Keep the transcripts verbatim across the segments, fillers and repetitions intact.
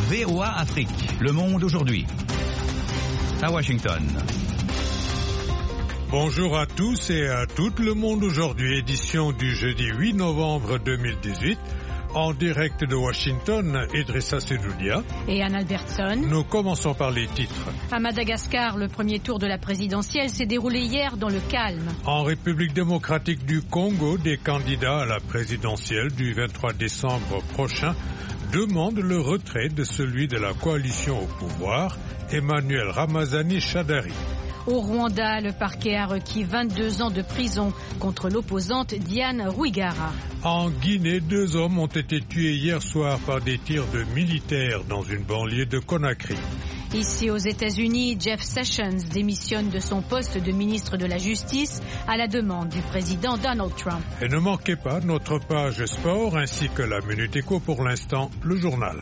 V O A Afrique. Le monde aujourd'hui. À Washington. Bonjour à tous et à toutes. Le monde aujourd'hui, édition du jeudi huit novembre deux mille dix-huit. En direct de Washington, Idrissa Sedoudia et Anne Albertson. Nous commençons par les titres. À Madagascar, le premier tour de la présidentielle s'est déroulé hier dans le calme. En République démocratique du Congo, des candidats à la présidentielle du vingt-trois décembre prochain demandent le retrait de celui de la coalition au pouvoir, Emmanuel Ramazani Shadary. Au Rwanda, le parquet a requis vingt-deux ans de prison contre l'opposante Diane Rwigara. En Guinée, deux hommes ont été tués hier soir par des tirs de militaires dans une banlieue de Conakry. Ici aux États-Unis, Jeff Sessions démissionne de son poste de ministre de la Justice à la demande du président Donald Trump. Et ne manquez pas notre page sport ainsi que la Minute Éco. Pour l'instant, le journal.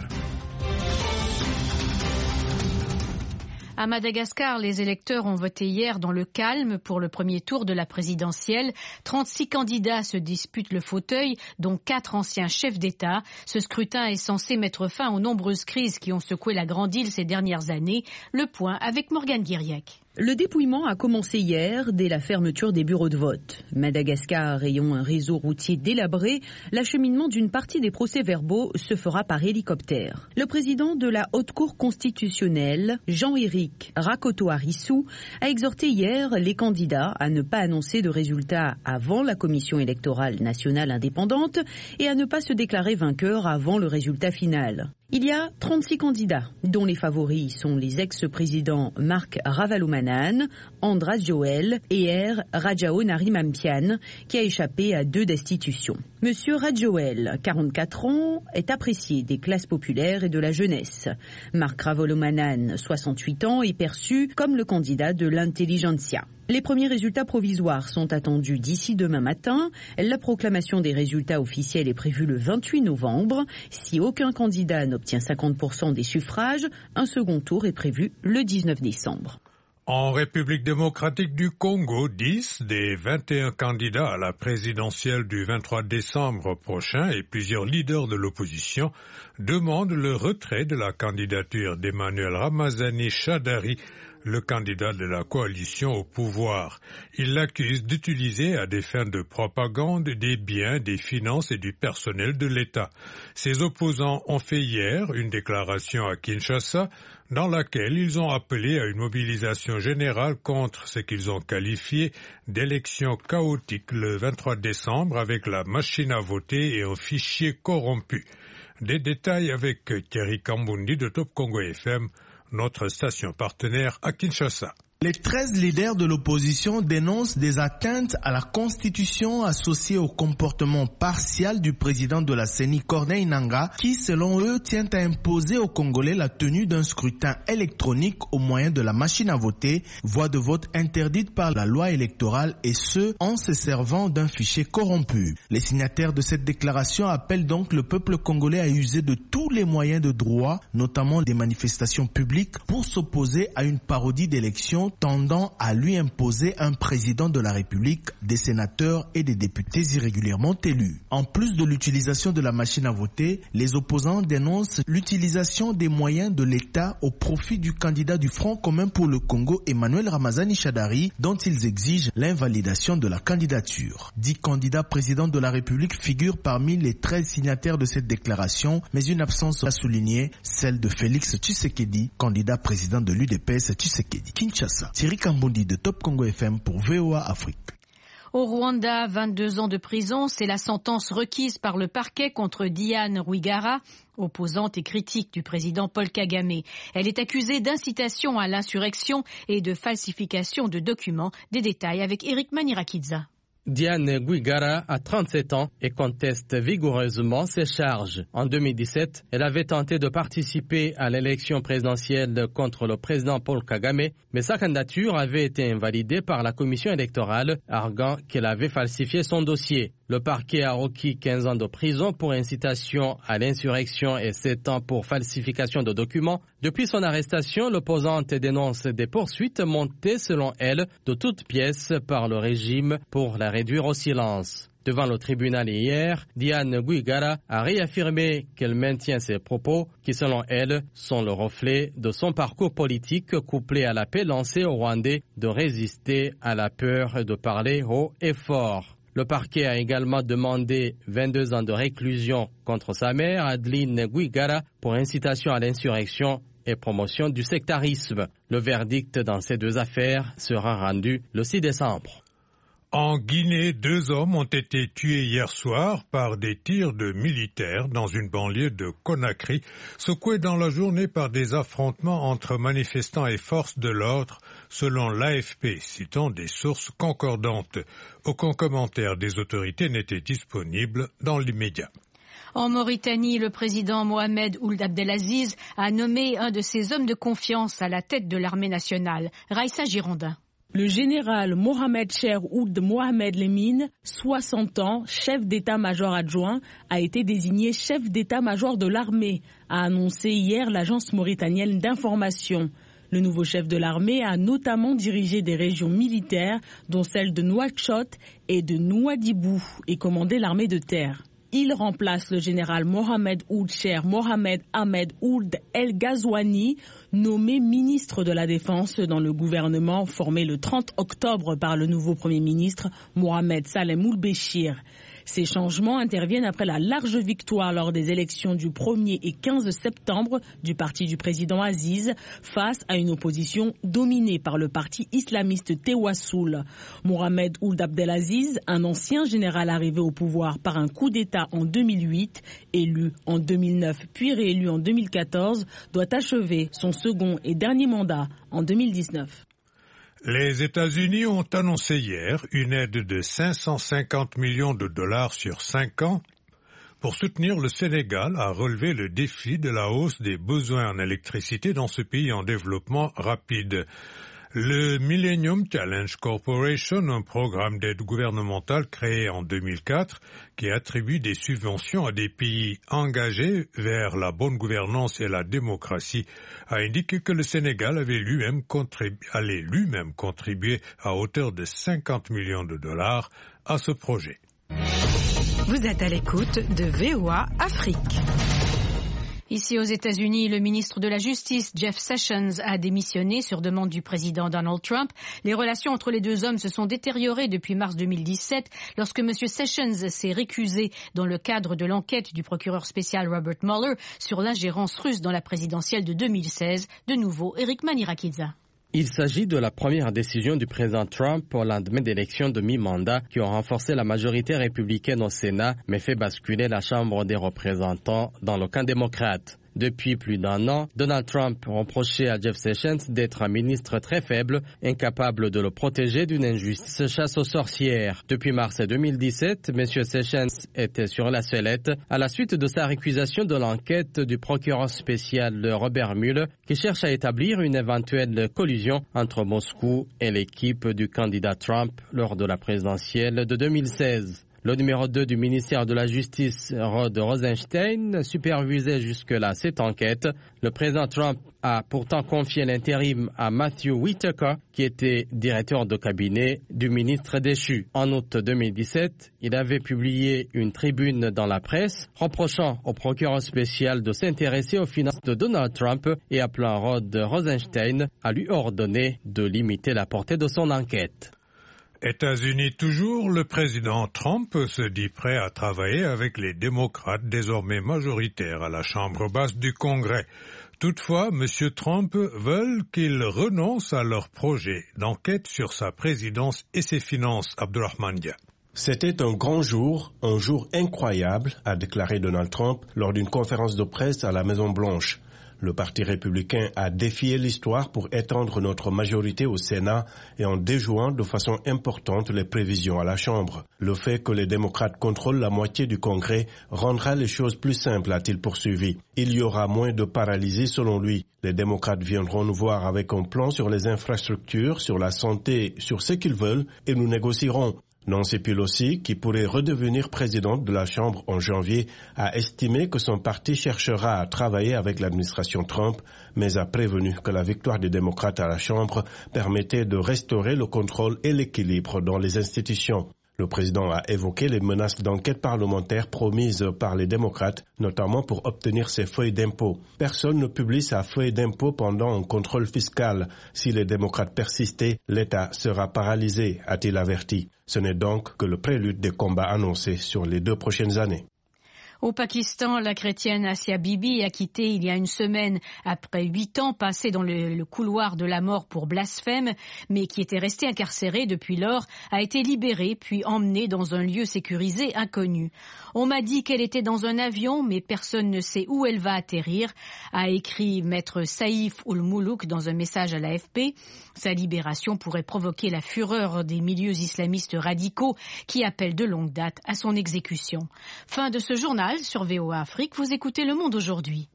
À Madagascar, les électeurs ont voté hier dans le calme pour le premier tour de la présidentielle. trente-six candidats se disputent le fauteuil, dont quatre anciens chefs d'État. Ce scrutin est censé mettre fin aux nombreuses crises qui ont secoué la grande île ces dernières années. Le point avec Morgane Guiriec. Le dépouillement a commencé hier dès la fermeture des bureaux de vote. Madagascar ayant un réseau routier délabré, l'acheminement d'une partie des procès-verbaux se fera par hélicoptère. Le président de la Haute Cour constitutionnelle, Jean-Éric Rakotoarissou, a exhorté hier les candidats à ne pas annoncer de résultats avant la Commission électorale nationale indépendante et à ne pas se déclarer vainqueur avant le résultat final. Il y a trente-six candidats, dont les favoris sont les ex-présidents Marc Ravalomanana, Andras Joel et R. Rajao Narimampian, qui a échappé à deux destitutions. Monsieur Rajoel, quarante-quatre ans, est apprécié des classes populaires et de la jeunesse. Marc Ravalomanana, soixante-huit ans, est perçu comme le candidat de l'intelligentsia. Les premiers résultats provisoires sont attendus d'ici demain matin. La proclamation des résultats officiels est prévue le vingt-huit novembre. Si aucun candidat n'obtient cinquante pour cent des suffrages, un second tour est prévu le dix-neuf décembre. En République démocratique du Congo, dix des vingt et un candidats à la présidentielle du vingt-trois décembre prochain et plusieurs leaders de l'opposition demandent le retrait de la candidature d'Emmanuel Ramazani Shadary, le candidat de la coalition au pouvoir. Il l'accuse d'utiliser à des fins de propagande des biens, des finances et du personnel de l'État. Ses opposants ont fait hier une déclaration à Kinshasa dans laquelle ils ont appelé à une mobilisation générale contre ce qu'ils ont qualifié d'élection chaotique le vingt-trois décembre avec la machine à voter et un fichier corrompu. Des détails avec Thierry Kambundi de Top Congo F M, notre station partenaire à Kinshasa. Les treize leaders de l'opposition dénoncent des atteintes à la Constitution associées au comportement partial du président de la C E N I, Corneille Nangaa, qui, selon eux, tient à imposer aux Congolais la tenue d'un scrutin électronique au moyen de la machine à voter, voie de vote interdite par la loi électorale, et ce, en se servant d'un fichier corrompu. Les signataires de cette déclaration appellent donc le peuple congolais à user de tous les moyens de droit, notamment des manifestations publiques, pour s'opposer à une parodie d'élection tendant à lui imposer un président de la République, des sénateurs et des députés irrégulièrement élus. En plus de l'utilisation de la machine à voter, les opposants dénoncent l'utilisation des moyens de l'État au profit du candidat du Front commun pour le Congo, Emmanuel Ramazani Shadary, dont ils exigent l'invalidation de la candidature. Dix candidats présidents de la République figurent parmi les treize signataires de cette déclaration, mais une absence à souligner, celle de Félix Tshisekedi, candidat président de l'U D P S Tshisekedi. Kinshasa. Thierry Kambundi de Top Congo F M pour V O A Afrique. Au Rwanda, vingt-deux ans de prison, c'est la sentence requise par le parquet contre Diane Rwigara, opposante et critique du président Paul Kagame. Elle est accusée d'incitation à l'insurrection et de falsification de documents. Des détails avec Eric Manirakidza. Diane Rwigara a trente-sept ans et conteste vigoureusement ses charges. En deux mille dix-sept, elle avait tenté de participer à l'élection présidentielle contre le président Paul Kagame, mais sa candidature avait été invalidée par la commission électorale, arguant qu'elle avait falsifié son dossier. Le parquet a requis quinze ans de prison pour incitation à l'insurrection et sept ans pour falsification de documents. Depuis son arrestation, l'opposante dénonce des poursuites montées selon elle de toutes pièces par le régime pour la réduire au silence. Devant le tribunal hier, Diane Rwigara a réaffirmé qu'elle maintient ses propos qui, selon elle, sont le reflet de son parcours politique couplé à l'appel lancé aux Rwandais de résister à la peur et de parler haut et fort. Le parquet a également demandé vingt-deux ans de réclusion contre sa mère, Adeline Rwigara, pour incitation à l'insurrection et promotion du sectarisme. Le verdict dans ces deux affaires sera rendu le six décembre. En Guinée, deux hommes ont été tués hier soir par des tirs de militaires dans une banlieue de Conakry, secoués dans la journée par des affrontements entre manifestants et forces de l'ordre, selon l'A F P, citant des sources concordantes. Aucun commentaire des autorités n'était disponible dans l'immédiat. En Mauritanie, le président Mohamed Ould Abdelaziz a nommé un de ses hommes de confiance à la tête de l'armée nationale, Raïssa Girondin. Le général Mohamed Cher Ould Mohamed Lemine, soixante ans, chef d'état-major adjoint, a été désigné chef d'état-major de l'armée, a annoncé hier l'agence mauritanienne d'information. Le nouveau chef de l'armée a notamment dirigé des régions militaires, dont celle de Nouakchott et de Nouadhibou, et commandé l'armée de terre. Il remplace le général Mohamed Ould Cher Mohamed Ahmed Ould El Ghazouani, nommé ministre de la Défense dans le gouvernement formé le trente octobre par le nouveau Premier ministre Mohamed Salem Ould Béchir. Ces changements interviennent après la large victoire lors des élections du premier et quinze septembre du parti du président Aziz face à une opposition dominée par le parti islamiste Tewassoul. Mohamed Ould Abdelaziz, un ancien général arrivé au pouvoir par un coup d'État en deux mille huit, élu en deux mille neuf puis réélu en deux mille quatorze, doit achever son second et dernier mandat en deux mille dix-neuf. Les États-Unis ont annoncé hier une aide de cinq cent cinquante millions de dollars sur cinq ans pour soutenir le Sénégal à relever le défi de la hausse des besoins en électricité dans ce pays en développement rapide. Le Millennium Challenge Corporation, un programme d'aide gouvernementale créé en deux mille quatre qui attribue des subventions à des pays engagés vers la bonne gouvernance et la démocratie, a indiqué que le Sénégal avait lui-même contribué, allait lui-même contribuer à hauteur de cinquante millions de dollars à ce projet. Vous êtes à l'écoute de V O A Afrique. Ici aux États-Unis, le ministre de la Justice, Jeff Sessions, a démissionné sur demande du président Donald Trump. Les relations entre les deux hommes se sont détériorées depuis mars deux mille dix-sept, lorsque M. Sessions s'est récusé dans le cadre de l'enquête du procureur spécial Robert Mueller sur l'ingérence russe dans la présidentielle de deux mille seize. De nouveau, Eric Manirakidza. Il s'agit de la première décision du président Trump au lendemain d'élections de mi-mandat qui ont renforcé la majorité républicaine au Sénat, mais fait basculer la Chambre des représentants dans le camp démocrate. Depuis plus d'un an, Donald Trump reprochait à Jeff Sessions d'être un ministre très faible, incapable de le protéger d'une injuste chasse aux sorcières. Depuis mars deux mille dix-sept, M. Sessions était sur la sellette à la suite de sa récusation de l'enquête du procureur spécial Robert Mueller qui cherche à établir une éventuelle collusion entre Moscou et l'équipe du candidat Trump lors de la présidentielle de deux mille seize. Le numéro deux du ministère de la Justice, Rod Rosenstein, supervisait jusque-là cette enquête. Le président Trump a pourtant confié l'intérim à Matthew Whitaker, qui était directeur de cabinet du ministre déchu. En août deux mille dix-sept, il avait publié une tribune dans la presse reprochant au procureur spécial de s'intéresser aux finances de Donald Trump et appelant Rod Rosenstein à lui ordonner de limiter la portée de son enquête. États-Unis toujours, le président Trump se dit prêt à travailler avec les démocrates désormais majoritaires à la Chambre basse du Congrès. Toutefois, M. Trump veut qu'ils renoncent à leur projet d'enquête sur sa présidence et ses finances. Abdurrahman Dia. C'était un grand jour, un jour incroyable, a déclaré Donald Trump lors d'une conférence de presse à la Maison-Blanche. Le Parti républicain a défié l'histoire pour étendre notre majorité au Sénat et en déjouant de façon importante les prévisions à la Chambre. Le fait que les démocrates contrôlent la moitié du Congrès rendra les choses plus simples, a-t-il poursuivi. Il y aura moins de paralysie selon lui. Les démocrates viendront nous voir avec un plan sur les infrastructures, sur la santé, sur ce qu'ils veulent et nous négocierons. Nancy Pelosi, qui pourrait redevenir présidente de la Chambre en janvier, a estimé que son parti cherchera à travailler avec l'administration Trump, mais a prévenu que la victoire des démocrates à la Chambre permettait de restaurer le contrôle et l'équilibre dans les institutions. Le président a évoqué les menaces d'enquête parlementaire promises par les démocrates, notamment pour obtenir ses feuilles d'impôt. Personne ne publie sa feuille d'impôt pendant un contrôle fiscal. Si les démocrates persistaient, l'État sera paralysé, a-t-il averti. Ce n'est donc que le prélude des combats annoncés sur les deux prochaines années. Au Pakistan, la chrétienne Asia Bibi, acquittée il y a une semaine après huit ans passés dans le, le couloir de la mort pour blasphème, mais qui était restée incarcérée depuis lors, a été libérée puis emmenée dans un lieu sécurisé inconnu. On m'a dit qu'elle était dans un avion, mais personne ne sait où elle va atterrir, a écrit maître Saïf Ul-Moulouk dans un message à l'A F P. Sa libération pourrait provoquer la fureur des milieux islamistes radicaux qui appellent de longue date à son exécution. Fin de ce journal. Sur V O A Afrique, vous écoutez Le Monde aujourd'hui.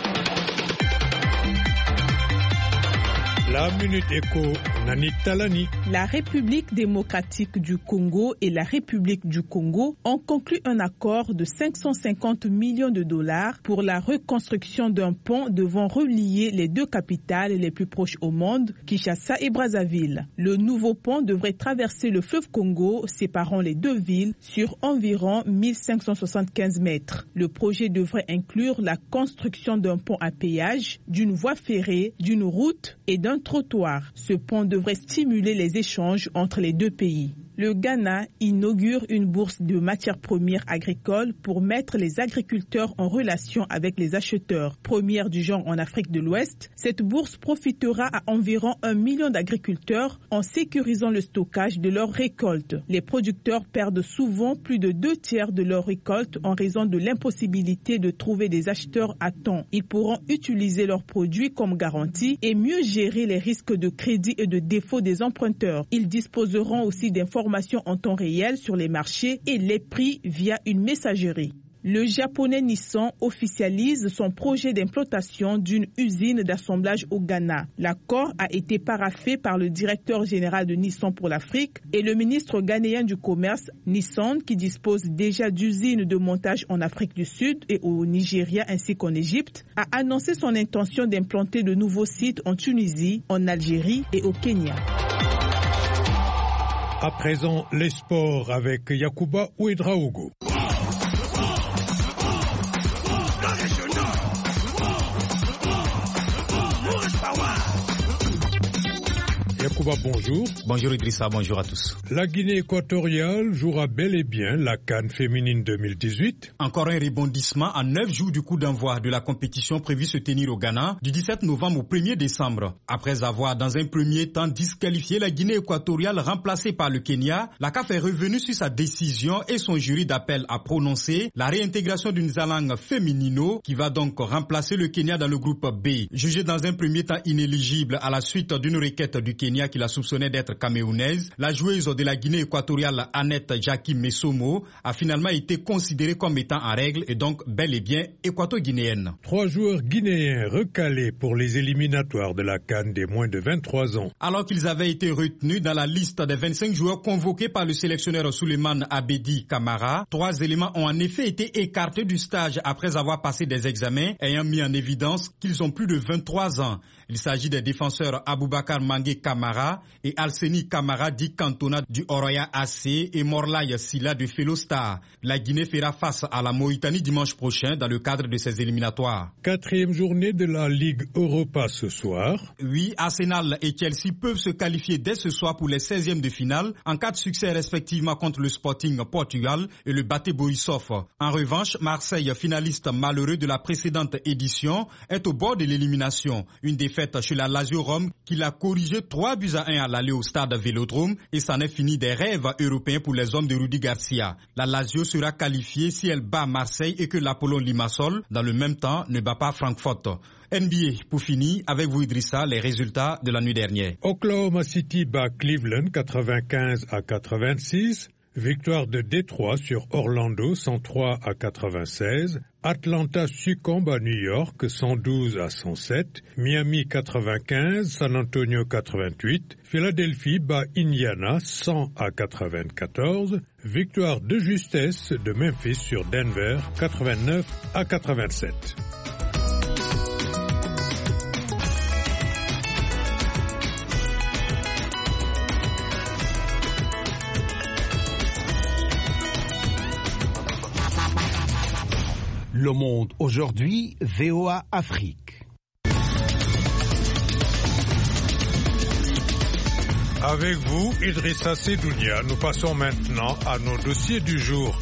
La Minute Éco, Nanik Talani. La République démocratique du Congo et la République du Congo ont conclu un accord de cinq cent cinquante millions de dollars pour la reconstruction d'un pont devant relier les deux capitales les plus proches au monde, Kinshasa et Brazzaville. Le nouveau pont devrait traverser le fleuve Congo, séparant les deux villes sur environ mille cinq cent soixante-quinze mètres. Le projet devrait inclure la construction d'un pont à péage, d'une voie ferrée, d'une route et d'un trottoir. Ce pont devrait stimuler les échanges entre les deux pays. Le Ghana inaugure une bourse de matières premières agricoles pour mettre les agriculteurs en relation avec les acheteurs. Première du genre en Afrique de l'Ouest, cette bourse profitera à environ un million d'agriculteurs en sécurisant le stockage de leurs récoltes. Les producteurs perdent souvent plus de deux tiers de leurs récoltes en raison de l'impossibilité de trouver des acheteurs à temps. Ils pourront utiliser leurs produits comme garantie et mieux gérer les risques de crédit et de défaut des emprunteurs. Ils disposeront aussi d'informations en temps réel sur les marchés et les prix via une messagerie. Le japonais Nissan officialise son projet d'implantation d'une usine d'assemblage au Ghana. L'accord a été paraphé par le directeur général de Nissan pour l'Afrique et le ministre ghanéen du Commerce. Nissan, qui dispose déjà d'usines de montage en Afrique du Sud et au Nigeria ainsi qu'en Égypte, a annoncé son intention d'implanter de nouveaux sites en Tunisie, en Algérie et au Kenya. À présent, les sports avec Yacouba Ouedraogo. Yacouba, bonjour. Bonjour Idrissa, bonjour à tous. La Guinée équatoriale jouera bel et bien la CAN féminine deux mille dix-huit. Encore un rebondissement à neuf jours du coup d'envoi de la compétition prévue se tenir au Ghana du dix-sept novembre au premier décembre. Après avoir dans un premier temps disqualifié la Guinée équatoriale remplacée par le Kenya, la C A F est revenue sur sa décision et son jury d'appel a prononcé la réintégration d'une Zalang Feminino qui va donc remplacer le Kenya dans le groupe B. Jugée dans un premier temps inéligible à la suite d'une requête du Kenya qui la soupçonnait d'être camerounaise, la joueuse de la Guinée équatoriale Annette Jackie Messomo a finalement été considérée comme étant en règle et donc bel et bien équato-guinéenne. Trois joueurs guinéens recalés pour les éliminatoires de la CAN des moins de vingt-trois ans. Alors qu'ils avaient été retenus dans la liste des vingt-cinq joueurs convoqués par le sélectionneur Souleymane Abedi Camara, trois éléments ont en effet été écartés du stage après avoir passé des examens ayant mis en évidence qu'ils ont plus de vingt-trois ans. Il s'agit des défenseurs Aboubakar Mangue Camara et Alseni Camara dit Cantona du Oroya A C et Morlaye Silla du Felostar. La Guinée fera face à la Mauritanie dimanche prochain dans le cadre de ses éliminatoires. Quatrième journée de la Ligue Europa ce soir. Oui, Arsenal et Chelsea peuvent se qualifier dès ce soir pour les seizièmes de finale en cas de succès respectivement contre le Sporting Portugal et le Bate Borisov. En revanche, Marseille, finaliste malheureux de la précédente édition, est au bord de l'élimination. Une défaite chez la Lazio Rome qui l'a corrigé trois buts à un à l'aller au stade Vélodrome et c'en est fini des rêves européens pour les hommes de Rudi Garcia. La Lazio sera qualifiée si elle bat Marseille et que l'Apollon Limassol, dans le même temps, ne bat pas Francfort. N B A, pour finir, avec vous Idrissa, les résultats de la nuit dernière. Oklahoma City bat Cleveland quatre-vingt-quinze à quatre-vingt-six. Victoire de Détroit sur Orlando cent trois à quatre-vingt-seize. Atlanta succombe à New York cent douze à cent sept. Miami quatre-vingt-quinze, San Antonio quatre-vingt-huit. Philadelphie bat Indiana cent à quatre-vingt-quatorze. Victoire de justesse de Memphis sur Denver quatre-vingt-neuf à quatre-vingt-sept. Le Monde aujourd'hui, V O A Afrique. Avec vous, Idrissa Sedounia, nous passons maintenant à nos dossiers du jour.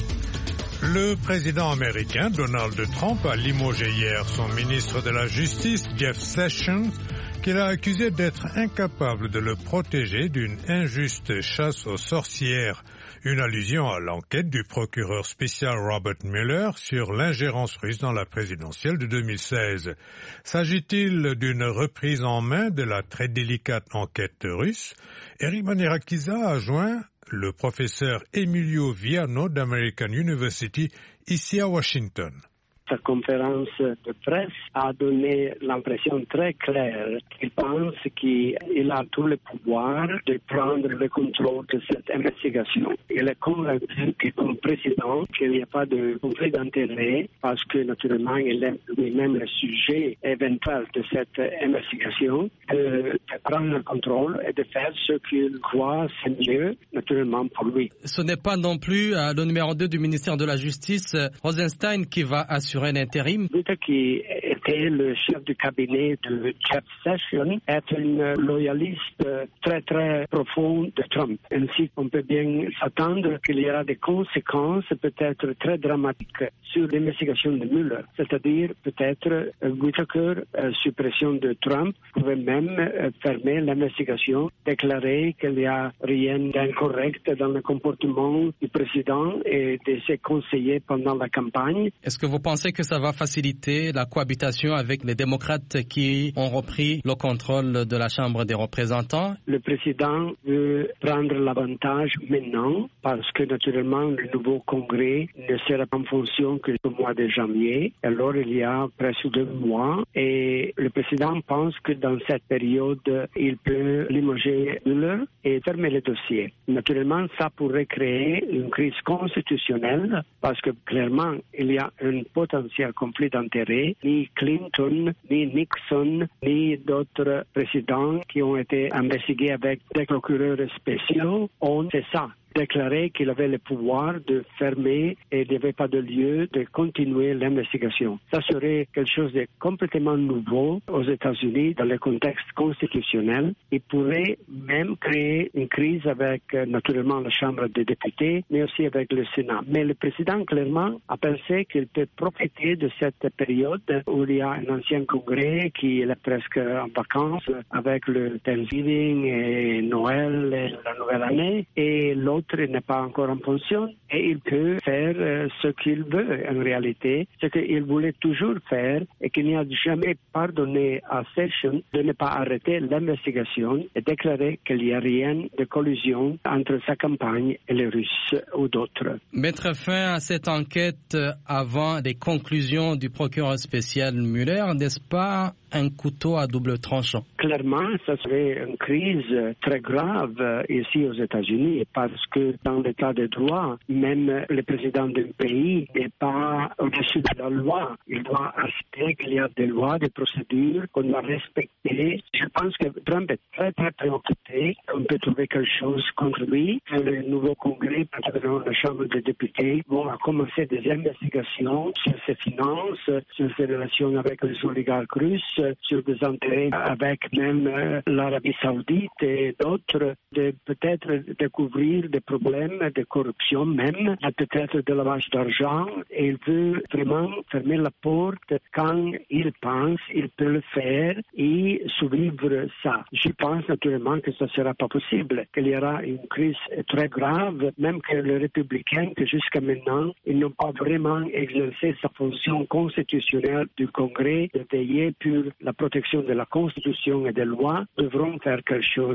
Le président américain Donald Trump a limogé hier son ministre de la Justice, Jeff Sessions, qu'il a accusé d'être incapable de le protéger d'une injuste chasse aux sorcières. Une allusion à l'enquête du procureur spécial Robert Mueller sur l'ingérence russe dans la présidentielle de deux mille seize. S'agit-il d'une reprise en main de la très délicate enquête russe? Eric Manirakiza a joint le professeur Emilio Viano d'American University ici à Washington. Sa conférence de presse a donné l'impression très claire qu'il pense qu'il a tout le pouvoir de prendre le contrôle de cette investigation. Il est convaincu que comme président, qu'il n'y a pas de conflit d'intérêt parce que naturellement il aime lui-même le sujet éventuel de cette investigation, de, de prendre le contrôle et de faire ce qu'il croit c'est mieux naturellement pour lui. Ce n'est pas non plus euh, le numéro deux du ministère de la Justice, euh, Rosenstein, qui va assurer un intérim. Qui était le chef du cabinet de Jeff Sessions est un loyaliste très très profond de Trump. Ainsi qu'on peut bien s'attendre qu'il y aura des conséquences peut-être très dramatiques sur l'investigation de Mueller. C'est-à-dire peut-être Whitaker, euh, sous pression de Trump, pouvait même euh, fermer l'investigation, déclarer qu'il n'y a rien d'incorrect dans le comportement du président et de ses conseillers pendant la campagne. Est-ce que vous pensez que ça va faciliter la cohabitation avec les démocrates qui ont repris le contrôle de la Chambre des représentants? Le président veut prendre l'avantage maintenant parce que naturellement le nouveau congrès ne sera pas en fonction que le mois de janvier. Alors il y a presque deux mois et le président pense que dans cette période il peut limoger Mueller et fermer le dossier. Naturellement ça pourrait créer une crise constitutionnelle parce que clairement il y a un potentiel conflit d'intérêts. Ni Clinton, ni Nixon, ni d'autres présidents qui ont été investigués avec des procureurs spéciaux ont fait ça. Déclaré qu'il avait le pouvoir de fermer et il n'y avait pas de lieu de continuer l'investigation. Ça serait quelque chose de complètement nouveau aux États-Unis dans le contexte constitutionnel. Il pourrait même créer une crise avec naturellement la Chambre des députés, mais aussi avec le Sénat. Mais le président clairement a pensé qu'il peut profiter de cette période où il y a un ancien congrès qui est presque en vacances avec le Thanksgiving et Noël et la nouvelle année et l'autre n'est pas encore en fonction et il peut faire euh, ce qu'il veut en réalité, ce qu'il voulait toujours faire et qu'il n'y a jamais pardonné à Sessions de ne pas arrêter l'investigation et déclarer qu'il n'y a rien de collusion entre sa campagne et les Russes ou d'autres. Mettre fin à cette enquête avant les conclusions du procureur spécial Mueller, n'est-ce pas un couteau à double tranchant? Clairement, ça serait une crise très grave ici aux États-Unis parce que dans l'état de droit, même le président d'un pays n'est pas au-dessus de la loi. Il doit accepter qu'il y a des lois, des procédures qu'on doit respecter. Je pense que Trump est très très préoccupé. On peut trouver quelque chose contre lui. Le nouveau congrès, particulièrement la Chambre des députés, vont commencer des investigations sur ses finances, sur ses relations avec les oligarques russes, sur des intérêts avec même euh, l'Arabie Saoudite et d'autres, de peut-être découvrir des problèmes de corruption même, peut-être de lavage d'argent, et il veut vraiment fermer la porte quand il pense, il peut le faire et survivre ça. Je pense naturellement que ça ne sera pas possible, qu'il y aura une crise très grave, même que les républicains, que jusqu'à maintenant, ils n'ont pas vraiment exercé sa fonction constitutionnelle du Congrès de veiller pour la protection de la Constitution et des lois, devront faire quelque chose.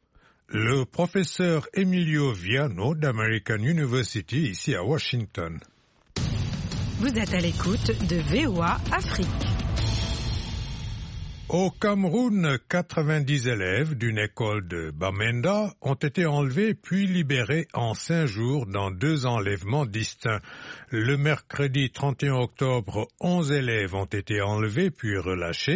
Le professeur Emilio Viano d'American University, ici à Washington. Vous êtes à l'écoute de V O A Afrique. Au Cameroun, quatre-vingt-dix élèves d'une école de Bamenda ont été enlevés puis libérés en cinq jours dans deux enlèvements distincts. Le mercredi trente et un octobre, onze élèves ont été enlevés puis relâchés.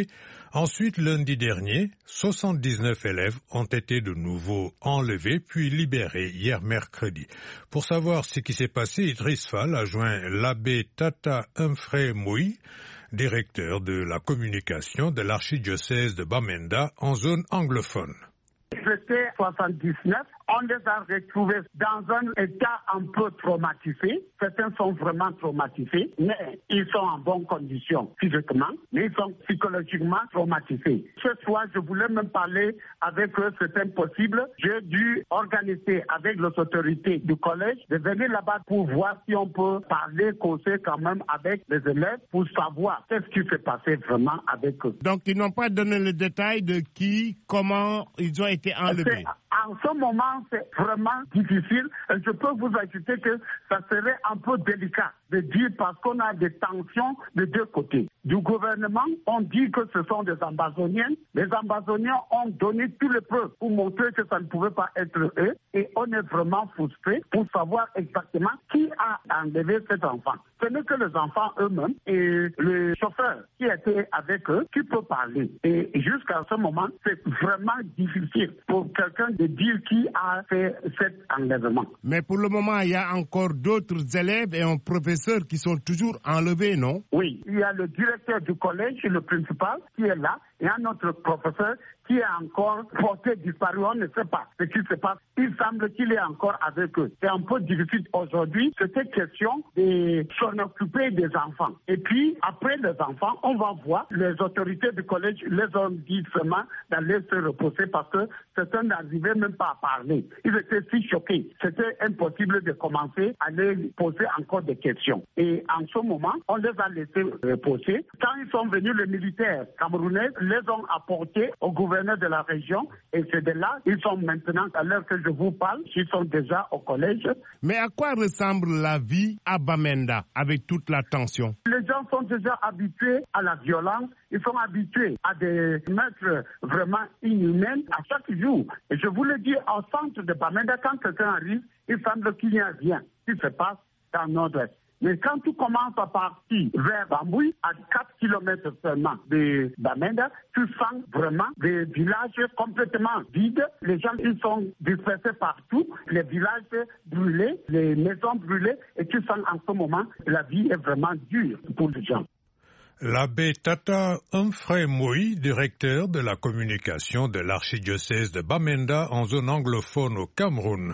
Ensuite, lundi dernier, soixante-dix-neuf élèves ont été de nouveau enlevés puis libérés hier mercredi. Pour savoir ce qui s'est passé, Idriss Fall a joint l'abbé Tata Humphrey Moui, directeur de la communication de l'archidiocèse de Bamenda en zone anglophone. C'était soixante-dix-neuf. On les a retrouvés dans un état un peu traumatisé. Certains sont vraiment traumatisés, mais ils sont en bonne condition physiquement, mais ils sont psychologiquement traumatisés. Ce soir, je voulais même parler avec eux, c'est impossible. J'ai dû organiser avec les autorités du collège de venir là-bas pour voir si on peut parler, causer quand même avec les élèves pour savoir qu'est-ce qui s'est passé vraiment avec eux. Donc, ils n'ont pas donné le détail de qui, comment ils ont été enlevés. En ce moment, c'est vraiment difficile. Et je peux vous ajouter que ça serait un peu délicat de dire parce qu'on a des tensions de deux côtés. Du gouvernement, on dit que ce sont des Ambazoniens. Les Ambazoniens ont donné tous les preuves pour montrer que ça ne pouvait pas être eux. Et on est vraiment frustrés pour savoir exactement qui a enlevé cet enfant. Ce n'est que les enfants eux-mêmes et le chauffeur qui était avec eux qui peut parler. Et jusqu'à ce moment, c'est vraiment difficile pour quelqu'un de dire qui a fait cet enlèvement. Mais pour le moment, il y a encore d'autres élèves et un professeur qui sont toujours enlevés, non? Oui, il y a le directeur du collège et le principal qui est là, et un autre professeur qui est encore porté disparu. On ne sait pas ce qui se passe. Il semble qu'il est encore avec eux. C'est un peu difficile aujourd'hui. C'était question de s'en occuper des enfants. Et puis, après les enfants, on va voir. Les autorités du collège les ont dit seulement d'aller se reposer parce que certains n'arrivaient même pas à parler. Ils étaient si choqués. C'était impossible de commencer à les poser encore des questions. Et en ce moment, on les a laissés reposer. Quand ils sont venus, les militaires camerounais les ont apportés au gouvernement de la région et c'est de là, ils sont maintenant, à l'heure que je vous parle, ils sont déjà au collège. Mais à quoi ressemble la vie à Bamenda avec toute la tension? Les gens sont déjà habitués à la violence, ils sont habitués à des meurtres vraiment inhumains à chaque jour. Et je vous le dis, au centre de Bamenda, quand quelqu'un arrive, il semble qu'il n'y a rien qui se passe dans nord-ouest. Mais quand tu commences à partir vers Bambouy, à quatre kilomètres seulement de Bamenda, tu sens vraiment des villages complètement vides. Les gens, ils sont dispersés partout. Les villages brûlés, les maisons brûlées. Et tu sens en ce moment, la vie est vraiment dure pour les gens. L'abbé Tata Humphrey Moui, directeur de la communication de l'archidiocèse de Bamenda en zone anglophone au Cameroun.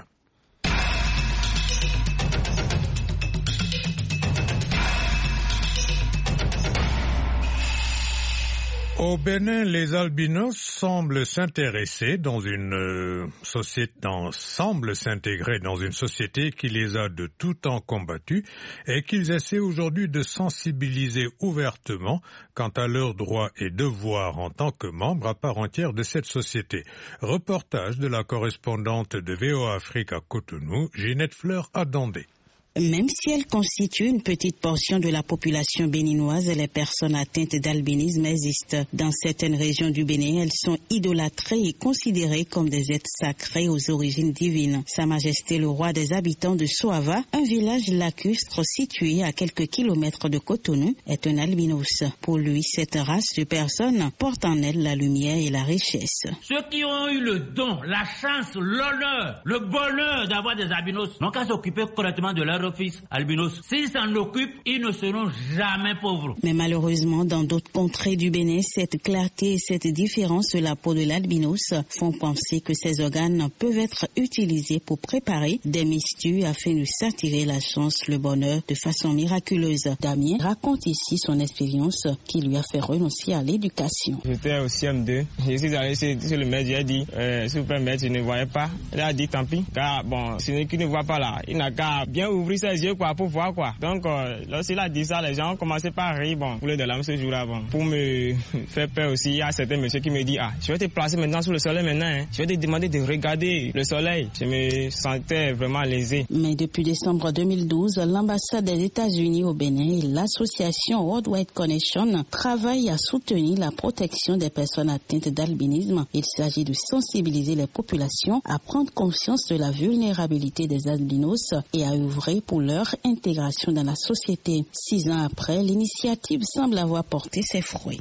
Au Bénin, les albinos semblent s'intéresser dans une euh, société, dans, semblent s'intégrer dans une société qui les a de tout temps combattus et qu'ils essaient aujourd'hui de sensibiliser ouvertement quant à leurs droits et devoirs en tant que membres à part entière de cette société. Reportage de la correspondante de V O A Afrique à Cotonou, Ginette Fleur Adandé. Même si elles constituent une petite portion de la population béninoise, les personnes atteintes d'albinisme existent. Dans certaines régions du Bénin, elles sont idolâtrées et considérées comme des êtres sacrés aux origines divines. Sa Majesté le roi des habitants de Soava, un village lacustre situé à quelques kilomètres de Cotonou, est un albinos. Pour lui, cette race de personnes porte en elle la lumière et la richesse. Ceux qui ont eu le don, la chance, l'honneur, le bonheur d'avoir des albinos n'ont qu'à s'occuper correctement de leur office albinos. S'ils s'en occupent, ils ne seront jamais pauvres. Mais malheureusement, dans d'autres contrées du Bénin, cette clarté et cette différence de la peau de l'albinos font penser que ces organes peuvent être utilisés pour préparer des mixtures afin de s'attirer la chance, le bonheur de façon miraculeuse. Damien raconte ici son expérience qui lui a fait renoncer à l'éducation. J'étais au C M deux. Je suis allé chez, chez le maître, j'ai dit, euh, s'il vous plaît, maître, je ne voyais pas. Il a dit, tant pis, car bon, ce n'est qu'il ne voit pas là. Il n'a qu'à bien ouvrir ses yeux quoi, pour voir quoi. Donc, euh, lorsqu'il a dit ça, les gens ont commencé par rire, bon, pour les de l'âme ce jour-là, bon. Pour me faire peur aussi, il y a certains messieurs qui me disent, ah, je vais te placer maintenant sous le soleil maintenant, hein. Je vais te demander de regarder le soleil. Je me sentais vraiment lésé. Mais depuis décembre deux mille douze, l'ambassade des États-Unis au Bénin et l'association Worldwide Connection travaillent à soutenir la protection des personnes atteintes d'albinisme. Il s'agit de sensibiliser les populations à prendre conscience de la vulnérabilité des albinos et à œuvrer pour leur intégration dans la société. Six ans après, l'initiative semble avoir porté ses fruits. On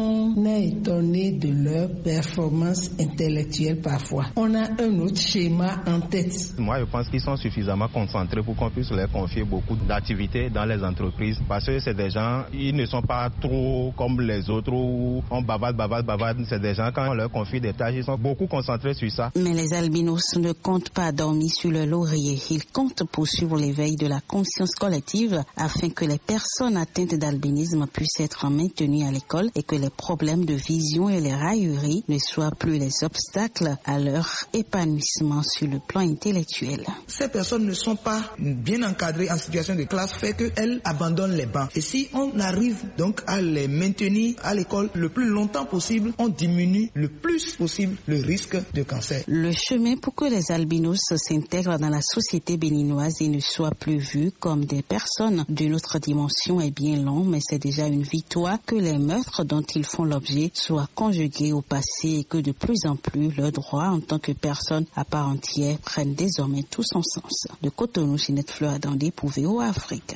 on est étonné de leur performance intellectuelle parfois. On a un autre schéma en tête. Moi, je pense qu'ils sont suffisamment concentrés pour qu'on puisse leur confier beaucoup d'activités dans les entreprises parce que c'est des gens, ils ne sont pas trop comme les autres où on bavade, bavade, bavade. C'est des gens, quand on leur confie des tâches, ils sont beaucoup concentrés sur ça. Mais les albinos ne comptent pas dormir sur le laurier. Ils comptent poursuivre l'éveil de la conscience collective afin que les personnes atteintes d'albinisme puissent être maintenues à l'école et que les problèmes de vision et les railleries ne soient plus les obstacles à leur épanouissement sur le plan intellectuel. Ces personnes ne sont pas bien encadrées en situation de classe, fait qu'elles abandonnent les bancs. Et si on arrive donc à les maintenir à l'école le plus longtemps possible, on diminue le plus possible le risque de cancer. Le chemin pour que les albinos s'intègrent dans la société béninoise et ne soient plus vus comme des personnes d'une autre dimension est bien long, mais c'est déjà une victoire que les meurtres dont ils font l'objet soient conjugués au passé et que de plus en plus leurs droits en tant que personnes à part entière prennent désormais tout son sens. De Cotonou, Ginette Fleur Dandé pour V O A Afrique.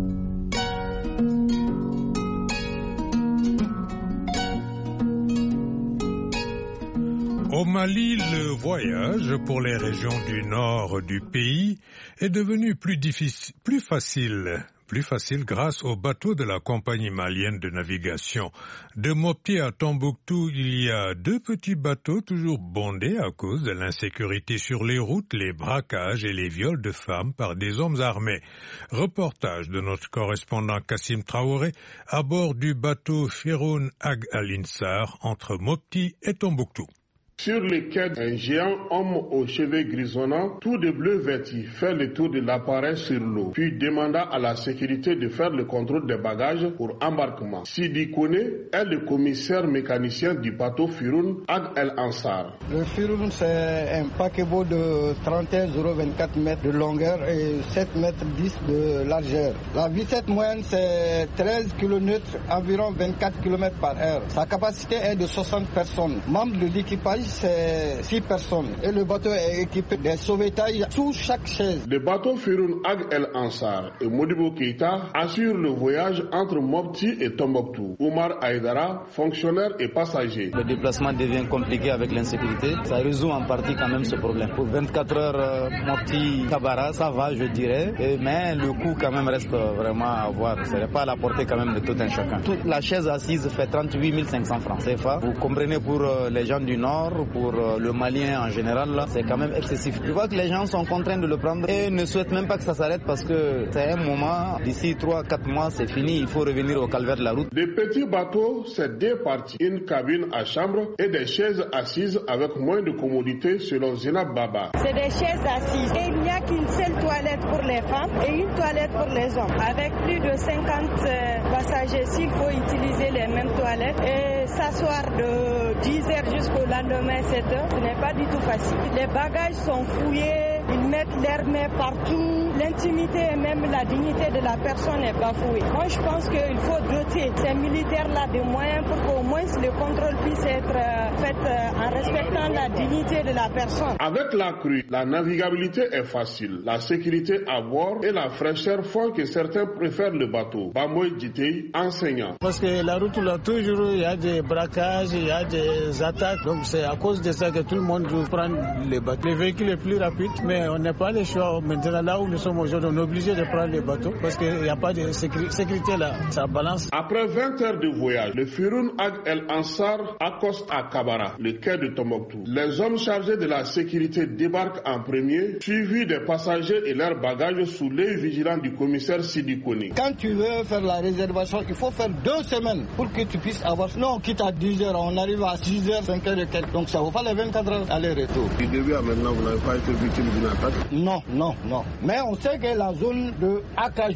Au Mali, le voyage pour les régions du nord du pays est devenu plus difficile, plus facile, plus facile grâce aux bateaux de la compagnie malienne de navigation. De Mopti à Tombouctou, il y a deux petits bateaux toujours bondés à cause de l'insécurité sur les routes, les braquages et les viols de femmes par des hommes armés. Reportage de notre correspondant Kassim Traoré à bord du bateau Firoun Ag Al-Insar entre Mopti et Tombouctou. Sur les quais, un géant homme aux cheveux grisonnants, tout de bleu vêtu, fait le tour de l'appareil sur l'eau, puis demanda à la sécurité de faire le contrôle des bagages pour embarquement. Sidi Kone est le commissaire mécanicien du bateau Firoun Ag El Ansar. Le Firoun, c'est un paquebot de trente et un virgule vingt-quatre mètres de longueur et sept mètres dix de largeur. La vitesse moyenne, c'est treize kilomètres, environ vingt-quatre kilomètres par heure. Sa capacité est de soixante personnes. Membres de l'équipage, c'est six personnes et le bateau est équipé de sauvetage sous chaque chaise. Le bateau Firoun Ag El Ansar et Modibo Keita assurent le voyage entre Mopti et Tombouctou. Oumar Aïdara, fonctionnaire et passager. Le déplacement devient compliqué avec l'insécurité. Ça résout en partie quand même ce problème. Pour vingt-quatre heures, euh, Mopti Kabara, ça va, je dirais, et, mais le coût quand même reste vraiment à voir. Ce n'est pas à la portée quand même de tout un chacun. Toute la chaise assise fait trente-huit mille cinq cents francs C F A. Vous comprenez, pour euh, les gens du Nord, pour le Malien en général, là, c'est quand même excessif. Je vois que les gens sont contraints de le prendre et ne souhaitent même pas que ça s'arrête parce que c'est un moment, d'ici trois à quatre mois, c'est fini, il faut revenir au calvaire de la route. Des petits bateaux, c'est deux parties, une cabine à chambre et des chaises assises avec moins de commodité selon Zinab Baba. C'est des chaises assises et il n'y a qu'une seule toilette pour les femmes et une toilette pour les hommes. Avec plus de cinquante euh, passagers, s'il faut utiliser les mêmes toilettes et s'asseoir de dix heures jusqu'au lendemain, sept heures, ce n'est pas du tout facile. Les bagages sont fouillés, ils mettent leurs mains partout, l'intimité et même la dignité de la personne est bafouée. Moi, je pense qu'il faut doter ces militaires-là de moyens pour qu'au moins le contrôle puisse être fait en respectant la dignité de la personne. Avec la crue, la navigabilité est facile. La sécurité à bord et la fraîcheur font que certains préfèrent le bateau. Bamoy Djité, enseignant. Parce que la route, là, toujours, il y a des braquages, il y a des attaques, donc c'est à cause de ça que tout le monde veut prendre les bateaux. Le véhicule est plus rapide, mais on n'a pas le choix. Maintenant, là où nous sommes aujourd'hui, on est obligé de prendre les bateaux parce qu'il n'y a pas de sécurité là. Ça balance. Après vingt heures de voyage, le Firoun Ag El Ansar accoste à Kabara, le quai de Tombouctou. Les hommes chargés de la sécurité débarquent en premier, suivis des passagers et leurs bagages sous l'œil vigilant du commissaire Sidi Kone. Quand tu veux faire la réservation, il faut faire deux semaines pour que tu puisses avoir. Non, on quitte à dix heures, on arrive à six heures, cinq heures et quelques. Donc ça vaut pas les vingt-quatre heures aller-retour. Du début à maintenant, vous n'avez pas été victime d'une attaque? Non, non, non. Mais on sait que la zone de Aka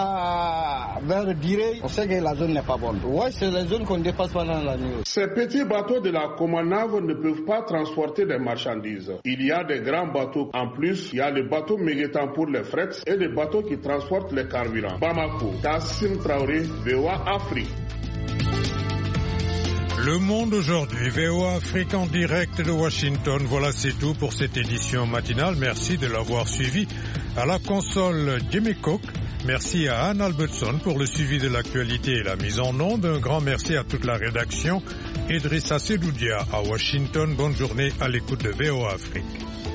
jusqu'à vers Direy, on sait que la zone n'est pas bonne. Ouais, c'est la zone qu'on dépasse pendant la nuit. Ces petits bateaux de la Comanave ne peuvent pas transporter des marchandises. Il y a des grands bateaux. En plus, il y a les bateaux Méguétan pour les frets et les bateaux qui transportent les carburants. Bamako, Kassim Traoré, V O A Afrique. Le Monde aujourd'hui, V O A Afrique en direct de Washington. Voilà, c'est tout pour cette édition matinale. Merci de l'avoir suivi. À la console, Jimmy Cook. Merci à Anne Albertson pour le suivi de l'actualité et la mise en onde. Un grand merci à toute la rédaction. Idrissa Sedoudia à Washington. Bonne journée à l'écoute de V O A Afrique.